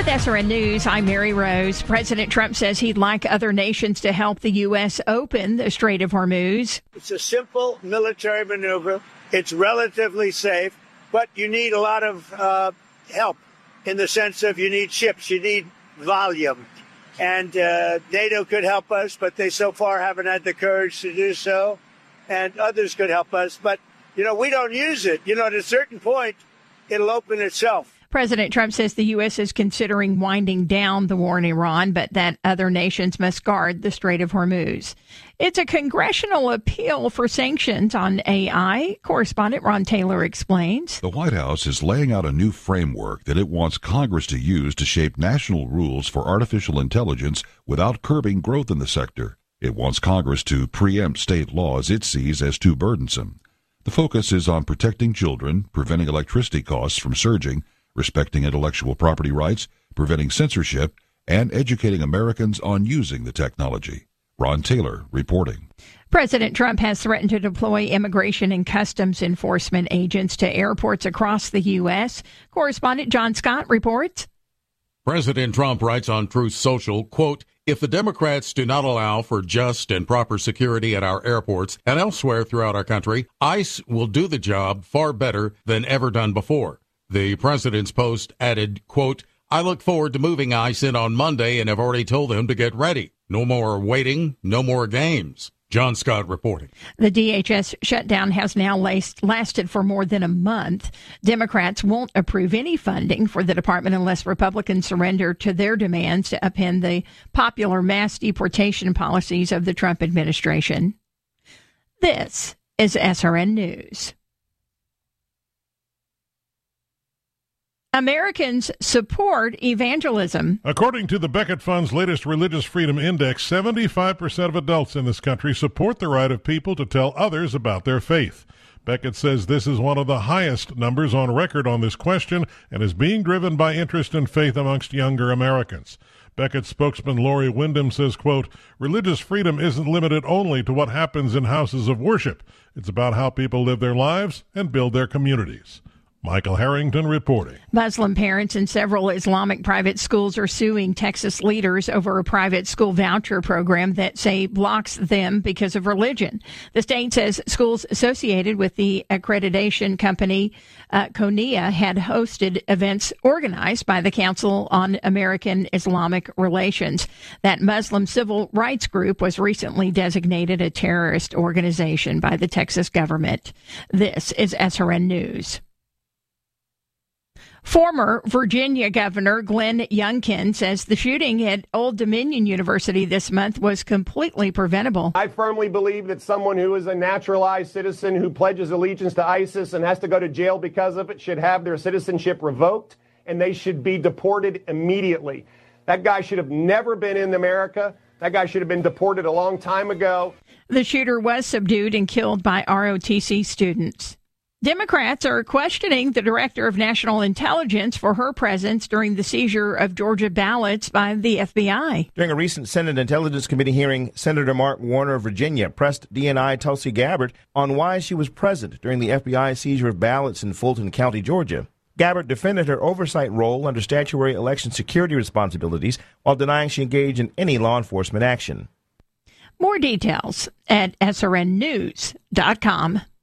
With SRN News, I'm Mary Rose. President Trump says he'd like other nations to help the U.S. open the Strait of Hormuz. It's a simple military maneuver. It's relatively safe, but you need a lot of help in the sense of you need ships, you need volume. And NATO could help us, but they so far haven't had the courage to do so. And others could help us. But, we don't use it. At a certain point, it'll open itself. President Trump says the U.S. is considering winding down the war in Iran, but that other nations must guard the Strait of Hormuz. It's a congressional appeal for sanctions on AI. Correspondent Ron Taylor explains. The White House is laying out a new framework that it wants Congress to use to shape national rules for artificial intelligence without curbing growth in the sector. It wants Congress to preempt state laws it sees as too burdensome. The focus is on protecting children, preventing electricity costs from surging, respecting intellectual property rights, preventing censorship, and educating Americans on using the technology. Ron Taylor reporting. President Trump has threatened to deploy immigration and customs enforcement agents to airports across the U.S. Correspondent John Scott reports. President Trump writes on Truth Social, quote, "If the Democrats do not allow for just and proper security at our airports and elsewhere throughout our country, ICE will do the job far better than ever done before." The president's post added, quote, "I look forward to moving ICE in on Monday and have already told them to get ready. No more waiting, no more games." John Scott reporting. The DHS shutdown has now lasted for more than a month. Democrats won't approve any funding for the department unless Republicans surrender to their demands to upend the popular mass deportation policies of the Trump administration. This is SRN News. Americans support evangelism. According to the Becket Fund's latest Religious Freedom Index, 75% of adults in this country support the right of people to tell others about their faith. Becket says this is one of the highest numbers on record on this question and is being driven by interest in faith amongst younger Americans. Becket spokesman Lori Wyndham says, quote, "Religious freedom isn't limited only to what happens in houses of worship. It's about how people live their lives and build their communities." Michael Harrington reporting. Muslim parents in several Islamic private schools are suing Texas leaders over a private school voucher program that say blocks them because of religion. The state says schools associated with the accreditation company CONIA had hosted events organized by the Council on American Islamic Relations. That Muslim civil rights group was recently designated a terrorist organization by the Texas government. This is SRN News. Former Virginia Governor Glenn Youngkin says the shooting at Old Dominion University this month was completely preventable. I firmly believe that someone who is a naturalized citizen who pledges allegiance to ISIS and has to go to jail because of it should have their citizenship revoked, and they should be deported immediately. That guy should have never been in America. That guy should have been deported a long time ago. The shooter was subdued and killed by ROTC students. Democrats are questioning the Director of National Intelligence for her presence during the seizure of Georgia ballots by the FBI. During a recent Senate Intelligence Committee hearing, Senator Mark Warner of Virginia pressed DNI Tulsi Gabbard on why she was present during the FBI seizure of ballots in Fulton County, Georgia. Gabbard defended her oversight role under statutory election security responsibilities while denying she engaged in any law enforcement action. More details at srnnews.com.